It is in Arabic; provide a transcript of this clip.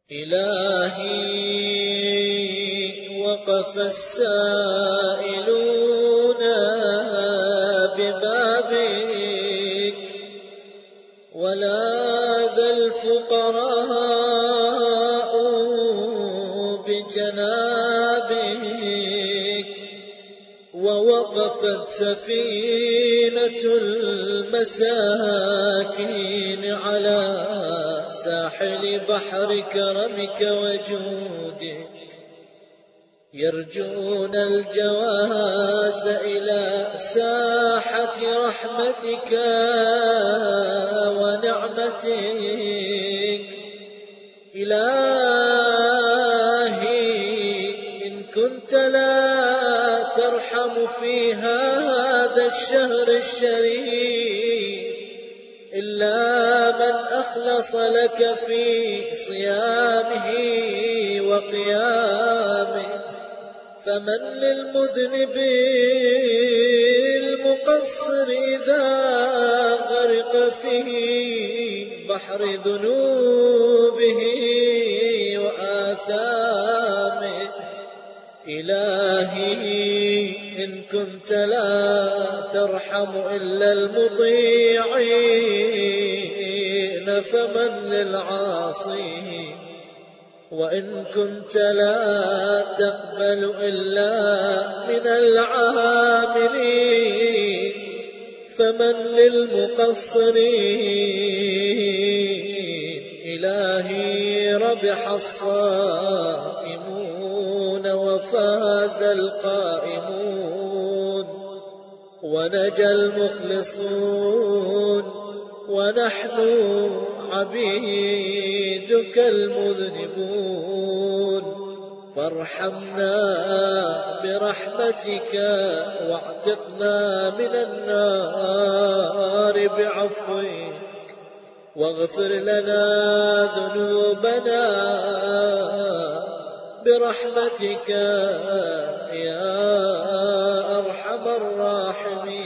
إلهي وقف السائلون ببابك، ولاذ الفقراء بجنابك، ووقفت سفينة المساكين على ساحل بحر كرمك وجودك، يرجون الجواز إلى ساحة رحمتك ونعمتك. إلهي إن كنت لا ترحم في هذا الشهر الشريف إلا من أخلص لك في صيامه وقيامه، فمن للمذنب المقصر إذا غرق في بحر ذنوبه وآثامه. إلهي إن كنت لا ترحم إلا المطيعين فمن للعاصين، وإن كنت لا تقبل إلا من العاملين فمن للمقصرين. إلهي ربح الصائمون وفاز القائمون ونجى المخلصون، ونحن عبيدك المذنبون، فارحمنا برحمتك واعتقنا من النار بعفوك، واغفر لنا ذنوبنا برحمتك يا أرحم الراحمين.